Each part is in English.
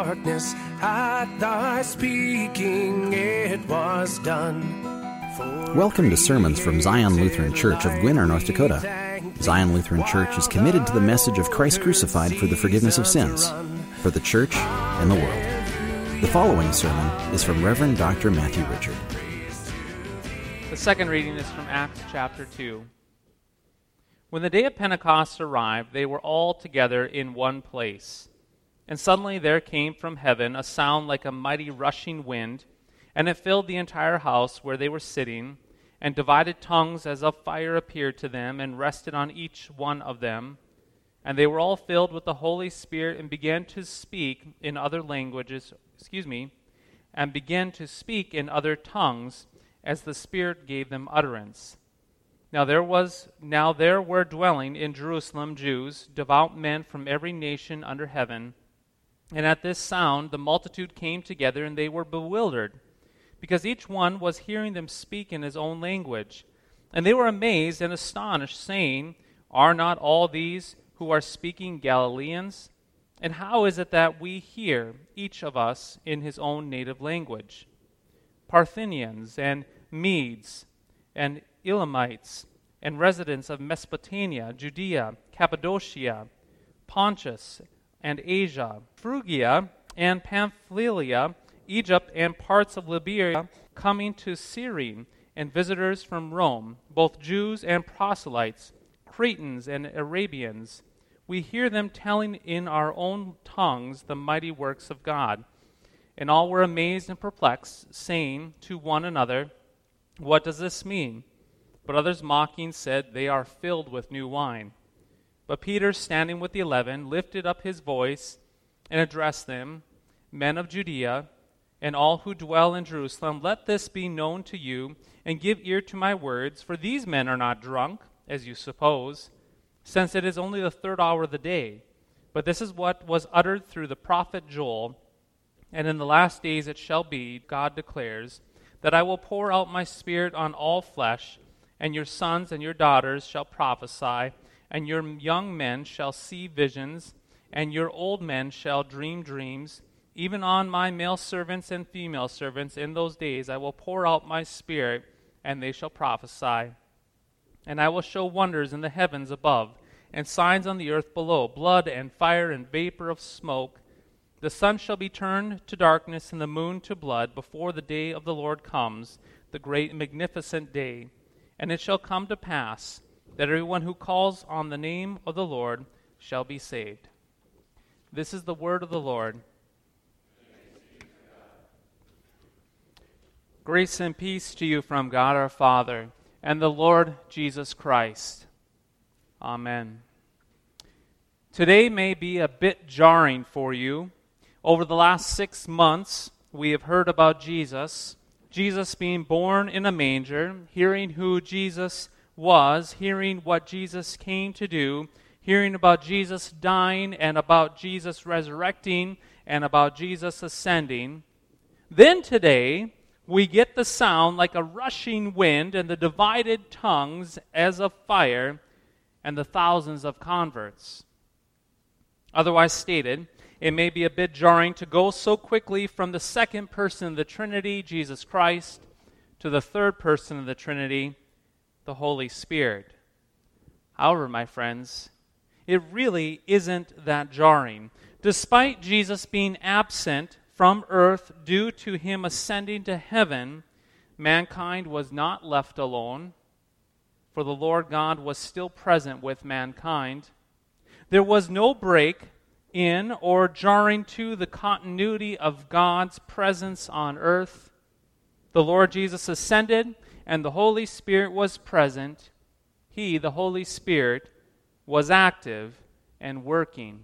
darkness, at thy speaking it was done. Welcome to sermons from Zion Lutheran Church of Gwinner, North Dakota. Zion Lutheran Church is committed to the message of Christ crucified for the forgiveness of sins, for the church and the world. The following sermon is from Reverend Dr. Matthew Richard. The second reading is from Acts chapter 2. When the day of Pentecost arrived, they were all together in one place. And suddenly there came from heaven a sound like a mighty rushing wind, and it filled the entire house where they were sitting, and divided tongues as of fire appeared to them and rested on each one of them. And they were all filled with the Holy Spirit and began to speak in other languages, and began to speak in other tongues as the Spirit gave them utterance. Now there were dwelling in Jerusalem Jews, devout men from every nation under heaven. And at this sound the multitude came together, and they were bewildered, because each one was hearing them speak in his own language. And they were amazed and astonished, saying, "Are not all these who are speaking Galileans? And how is it that we hear, each of us, in his own native language? Parthians and Medes and Elamites and residents of Mesopotamia, Judea, Cappadocia, Pontus and Asia, Phrygia and Pamphylia, Egypt and parts of Liberia, coming to Cyrene, and visitors from Rome, both Jews and proselytes, Cretans and Arabians. We hear them telling in our own tongues the mighty works of God." And all were amazed and perplexed, saying to one another, "What does this mean?" But others mocking said, "They are filled with new wine." But Peter, standing with the 11, lifted up his voice and addressed them, "Men of Judea, and all who dwell in Jerusalem, let this be known to you, and give ear to my words, for these men are not drunk, as you suppose, since it is only the third hour of the day. But this is what was uttered through the prophet Joel. And in the last days it shall be, God declares, that I will pour out my Spirit on all flesh, and your sons and your daughters shall prophesy, and your young men shall see visions, and your old men shall dream dreams. Even on my male servants and female servants in those days I will pour out my Spirit, and they shall prophesy. And I will show wonders in the heavens above, and signs on the earth below, blood and fire and vapor of smoke. The sun shall be turned to darkness and the moon to blood before the day of the Lord comes, the great and magnificent day. And it shall come to pass that everyone who calls on the name of the Lord shall be saved." This is the word of the Lord. Grace and peace to you from God our Father and the Lord Jesus Christ. Amen. Today may be a bit jarring for you. Over the last 6 months, we have heard about Jesus being born in a manger, hearing who Jesus was, hearing what Jesus came to do, hearing about Jesus dying and about Jesus resurrecting and about Jesus ascending. Then today, we get the sound like a rushing wind and the divided tongues as of fire and the thousands of converts. Otherwise stated, it may be a bit jarring to go so quickly from the second person of the Trinity, Jesus Christ, to the third person of the Trinity, the Holy Spirit. However, my friends, it really isn't that jarring. Despite Jesus being absent from earth due to him ascending to heaven, mankind was not left alone, for the Lord God was still present with mankind. There was no break in or jarring to the continuity of God's presence on earth. The Lord Jesus ascended, and the Holy Spirit was present. He, the Holy Spirit, was active and working.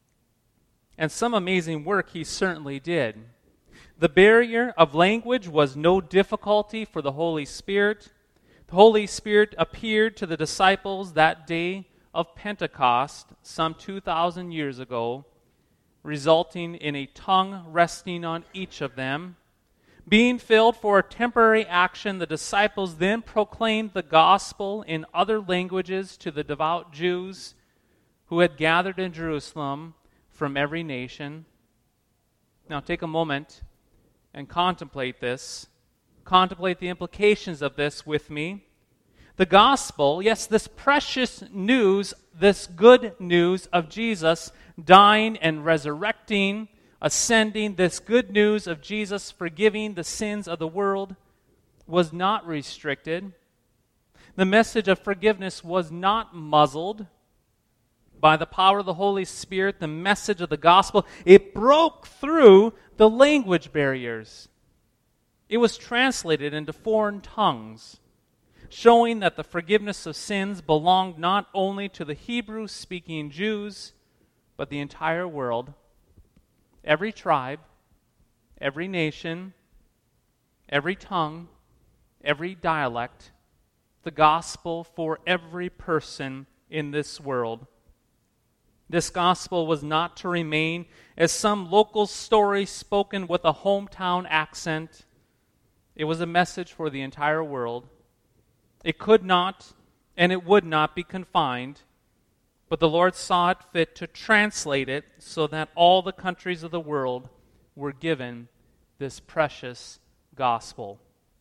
And some amazing work he certainly did. The barrier of language was no difficulty for the Holy Spirit. The Holy Spirit appeared to the disciples that day of Pentecost some 2,000 years ago, resulting in a tongue resting on each of them. Being filled for a temporary action, the disciples then proclaimed the gospel in other languages to the devout Jews who had gathered in Jerusalem from every nation. Now take a moment and contemplate this. Contemplate the implications of this with me. The gospel, yes, this precious news, this good news of Jesus dying and resurrecting, ascending, this good news of Jesus forgiving the sins of the world was not restricted. The message of forgiveness was not muzzled. By the power of the Holy Spirit, the message of the gospel, it broke through the language barriers. It was translated into foreign tongues, showing that the forgiveness of sins belonged not only to the Hebrew-speaking Jews, but the entire world. Every tribe, every nation, every tongue, every dialect, the gospel for every person in this world. This gospel was not to remain as some local story spoken with a hometown accent. It was a message for the entire world. It could not and it would not be confined, but the Lord saw it fit to translate it so that all the countries of the world were given this precious gospel.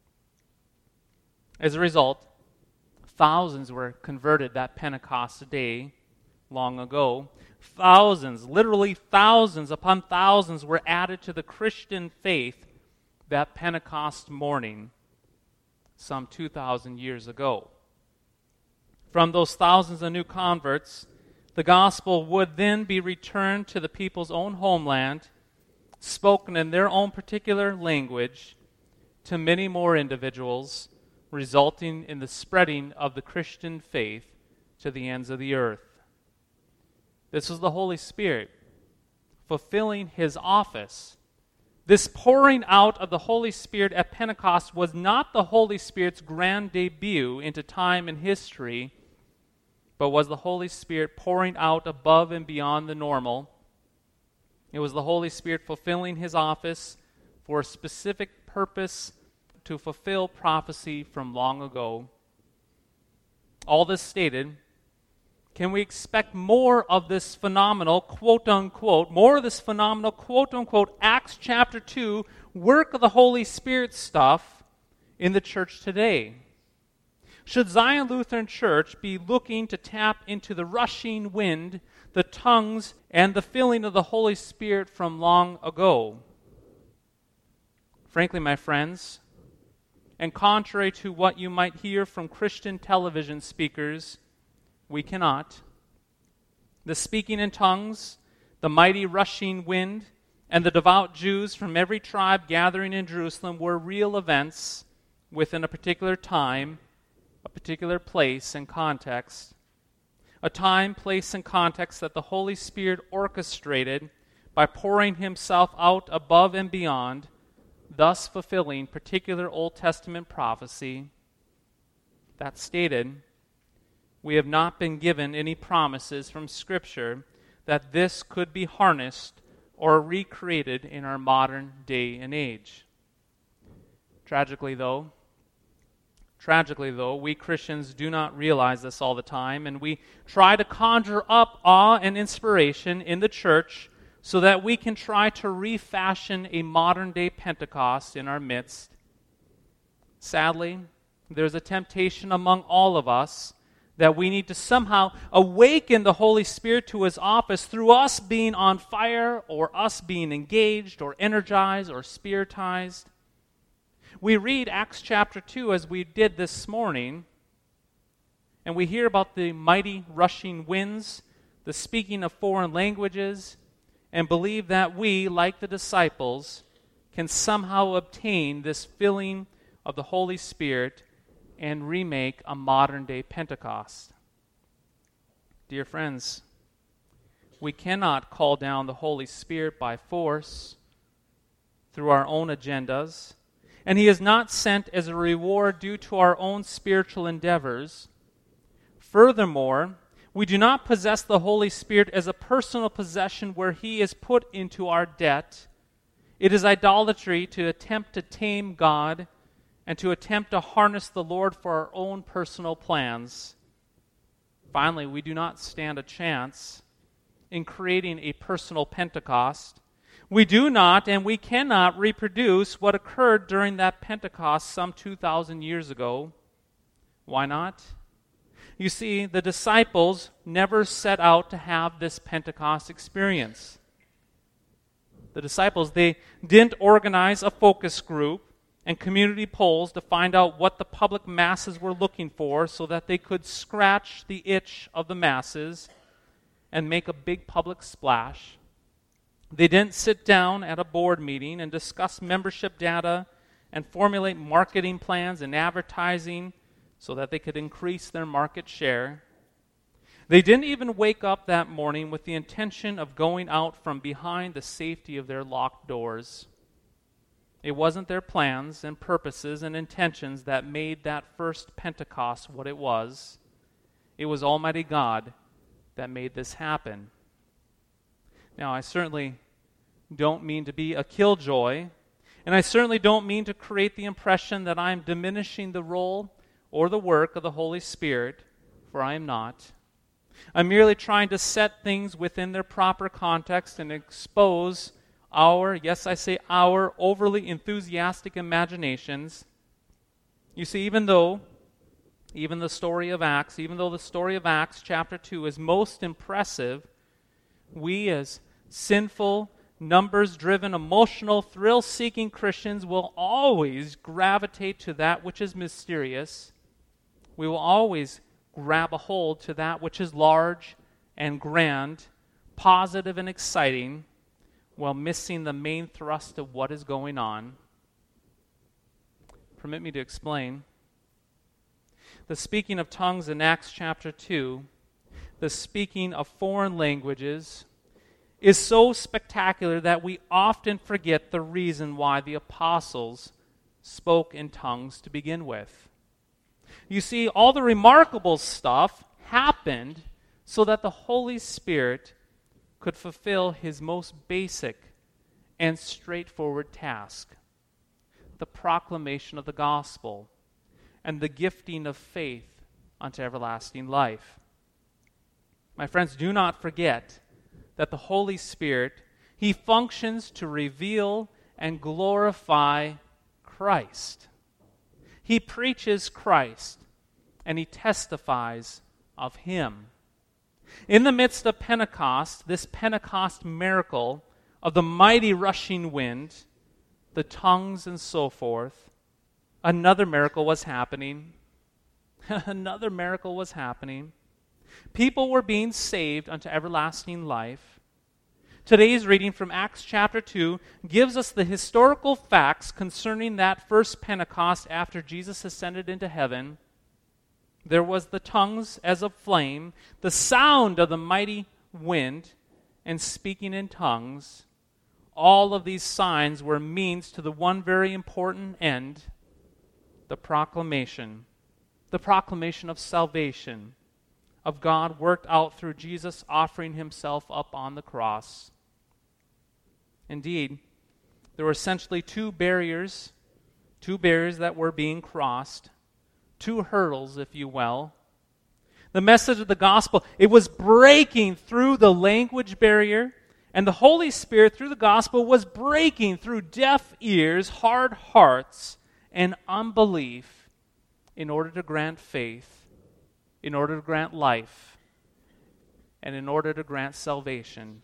As a result, thousands were converted that Pentecost day long ago. Thousands, literally thousands upon thousands were added to the Christian faith that Pentecost morning some 2,000 years ago. From those thousands of new converts, the gospel would then be returned to the people's own homeland, spoken in their own particular language, to many more individuals, resulting in the spreading of the Christian faith to the ends of the earth. This was the Holy Spirit fulfilling his office. This pouring out of the Holy Spirit at Pentecost was not the Holy Spirit's grand debut into time and history, but was the Holy Spirit pouring out above and beyond the normal. It was the Holy Spirit fulfilling his office for a specific purpose to fulfill prophecy from long ago. All this stated, can we expect more of this phenomenal, quote-unquote, Acts chapter 2, work of the Holy Spirit stuff in the church today? Should Zion Lutheran Church be looking to tap into the rushing wind, the tongues, and the filling of the Holy Spirit from long ago? Frankly, my friends, and contrary to what you might hear from Christian television speakers, we cannot. The speaking in tongues, the mighty rushing wind, and the devout Jews from every tribe gathering in Jerusalem were real events within a particular time, a particular place and context. A time, place, and context that the Holy Spirit orchestrated by pouring himself out above and beyond, thus fulfilling particular Old Testament prophecy. That stated, we have not been given any promises from Scripture that this could be harnessed or recreated in our modern day and age. Tragically, though, we Christians do not realize this all the time, and we try to conjure up awe and inspiration in the church so that we can try to refashion a modern-day Pentecost in our midst. Sadly, there's a temptation among all of us that we need to somehow awaken the Holy Spirit to his office through us being on fire or us being engaged or energized or spiritized. We read Acts chapter 2 as we did this morning, and we hear about the mighty rushing winds, the speaking of foreign languages, and believe that we, like the disciples, can somehow obtain this filling of the Holy Spirit and remake a modern-day Pentecost. Dear friends, we cannot call down the Holy Spirit by force through our own agendas, and he is not sent as a reward due to our own spiritual endeavors. Furthermore, we do not possess the Holy Spirit as a personal possession where he is put into our debt. It is idolatry to attempt to tame God and to attempt to harness the Lord for our own personal plans. Finally, we do not stand a chance in creating a personal Pentecost. We do not and we cannot reproduce what occurred during that Pentecost some 2,000 years ago. Why not? You see, the disciples never set out to have this Pentecost experience. The disciples, they didn't organize a focus group and community polls to find out what the public masses were looking for so that they could scratch the itch of the masses and make a big public splash. They didn't sit down at a board meeting and discuss membership data and formulate marketing plans and advertising so that they could increase their market share. They didn't even wake up that morning with the intention of going out from behind the safety of their locked doors. It wasn't their plans and purposes and intentions that made that first Pentecost what it was. It was Almighty God that made this happen. Now, I certainly don't mean to be a killjoy, and I certainly don't mean to create the impression that I'm diminishing the role or the work of the Holy Spirit, for I am not. I'm merely trying to set things within their proper context and expose our, yes, I say our, overly enthusiastic imaginations. You see, even though the story of Acts chapter 2 is most impressive, we as sinful, numbers-driven, emotional, thrill-seeking Christians will always gravitate to that which is mysterious. We will always grab a hold to that which is large and grand, positive and exciting, while missing the main thrust of what is going on. Permit me to explain. The speaking of tongues in Acts chapter 2, the speaking of foreign languages, is so spectacular that we often forget the reason why the apostles spoke in tongues to begin with. You see, all the remarkable stuff happened so that the Holy Spirit could fulfill his most basic and straightforward task, the proclamation of the gospel and the gifting of faith unto everlasting life. My friends, do not forget that the Holy Spirit, he functions to reveal and glorify Christ. He preaches Christ, and he testifies of him. In the midst of Pentecost, this Pentecost miracle of the mighty rushing wind, the tongues and so forth, another miracle was happening. Another miracle was happening. People were being saved unto everlasting life. Today's reading from Acts chapter 2 gives us the historical facts concerning that first Pentecost after Jesus ascended into heaven. There was the tongues as of flame, the sound of the mighty wind, and speaking in tongues. All of these signs were means to the one very important end, the proclamation of salvation, of God worked out through Jesus offering himself up on the cross. Indeed, there were essentially two barriers that were being crossed, two hurdles, if you will. The message of the gospel, it was breaking through the language barrier, and the Holy Spirit, through the gospel, was breaking through deaf ears, hard hearts, and unbelief in order to grant faith, in order to grant life, and in order to grant salvation.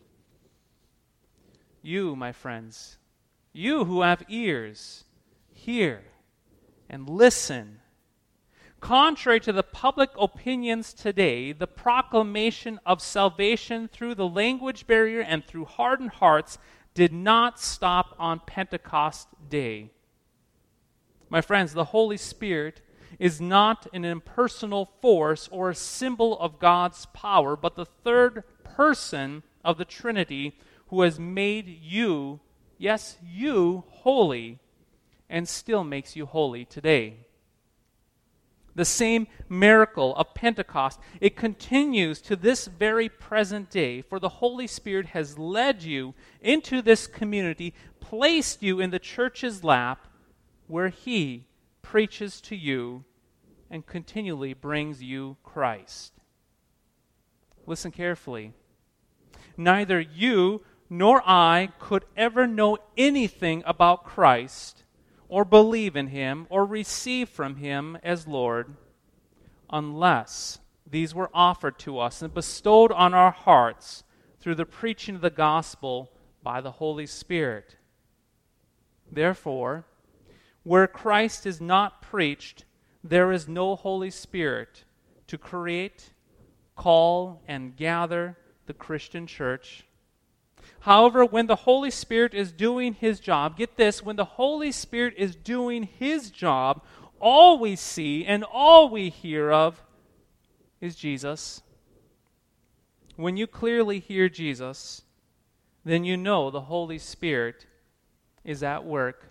You, my friends, you who have ears, hear and listen. Contrary to the public opinions today, the proclamation of salvation through the language barrier and through hardened hearts did not stop on Pentecost Day. My friends, the Holy Spirit is not an impersonal force or a symbol of God's power, but the third person of the Trinity who has made you, yes, you, holy, and still makes you holy today. The same miracle of Pentecost, it continues to this very present day, for the Holy Spirit has led you into this community, placed you in the church's lap, where he preaches to you and continually brings you Christ. Listen carefully. Neither you nor I could ever know anything about Christ or believe in him or receive from him as Lord unless these were offered to us and bestowed on our hearts through the preaching of the gospel by the Holy Spirit. Therefore, where Christ is not preached, there is no Holy Spirit to create, call, and gather the Christian church. However, when the Holy Spirit is doing his job, get this, when the Holy Spirit is doing his job, all we see and all we hear of is Jesus. When you clearly hear Jesus, then you know the Holy Spirit is at work.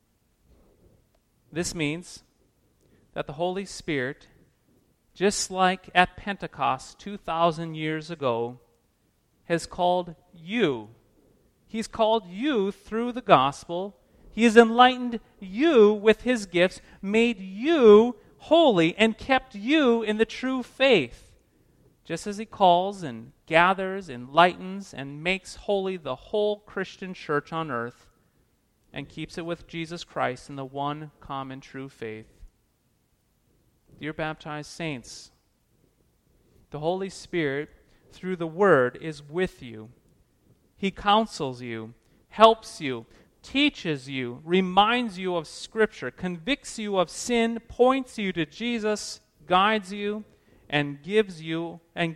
This means that the Holy Spirit, just like at Pentecost 2,000 years ago, has called you. He's called you through the gospel. He has enlightened you with his gifts, made you holy, and kept you in the true faith. Just as he calls and gathers, enlightens, and makes holy the whole Christian church on earth, and keeps it with Jesus Christ in the one common true faith. Dear baptized saints, the Holy Spirit, through the Word, is with you. He counsels you, helps you, teaches you, reminds you of Scripture, convicts you of sin, points you to Jesus, guides you, and gives you and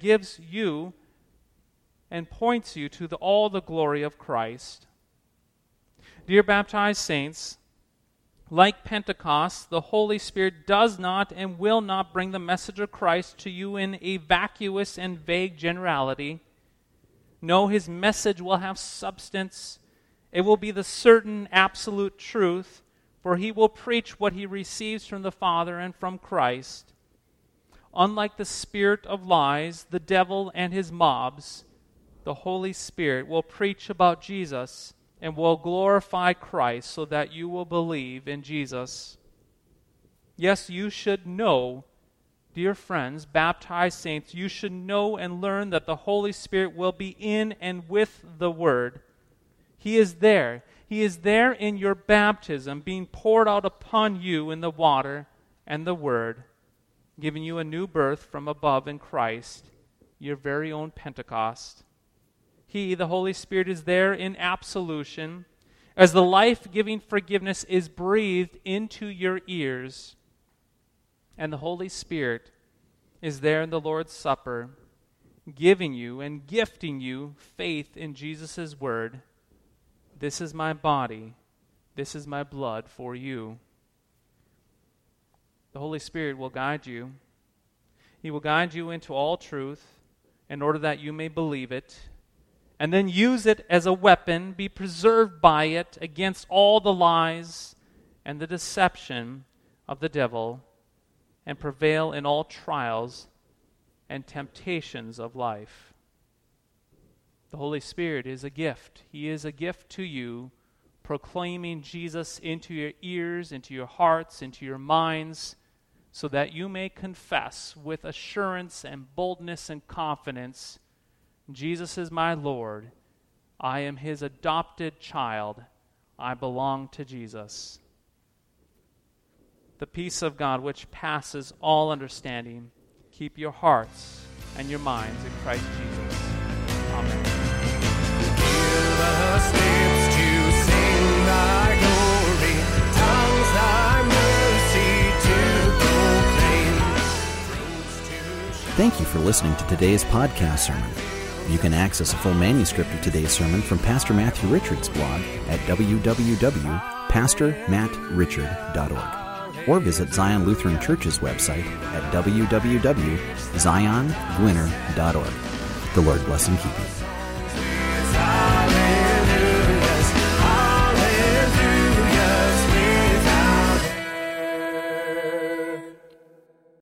points you to all the glory of Christ. Dear baptized saints, like Pentecost, the Holy Spirit does not and will not bring the message of Christ to you in a vacuous and vague generality. No, his message will have substance. It will be the certain absolute truth, for he will preach what he receives from the Father and from Christ. Unlike the spirit of lies, the devil and his mobs, the Holy Spirit will preach about Jesus and will glorify Christ so that you will believe in Jesus. Yes, you should know, dear friends, baptized saints, you should know and learn that the Holy Spirit will be in and with the Word. He is there. He is there in your baptism, being poured out upon you in the water and the Word, giving you a new birth from above in Christ, your very own Pentecost. He, the Holy Spirit, is there in absolution as the life-giving forgiveness is breathed into your ears. And the Holy Spirit is there in the Lord's Supper, giving you and gifting you faith in Jesus' word. This is my body. This is my blood for you. The Holy Spirit will guide you. He will guide you into all truth in order that you may believe it, and then use it as a weapon, be preserved by it against all the lies and the deception of the devil, and prevail in all trials and temptations of life. The Holy Spirit is a gift. He is a gift to you, proclaiming Jesus into your ears, into your hearts, into your minds, so that you may confess with assurance and boldness and confidence, Jesus is my Lord. I am his adopted child. I belong to Jesus. The peace of God, which passes all understanding, keep your hearts and your minds in Christ Jesus. Amen. Give us lips to sing thy glory, tongues thy mercy to proclaim. Thank you for listening to today's podcast sermon. You can access a full manuscript of today's sermon from Pastor Matthew Richard's blog at www.pastormattrichard.org or visit Zion Lutheran Church's website at www.ziongwinner.org. The Lord bless and keep you.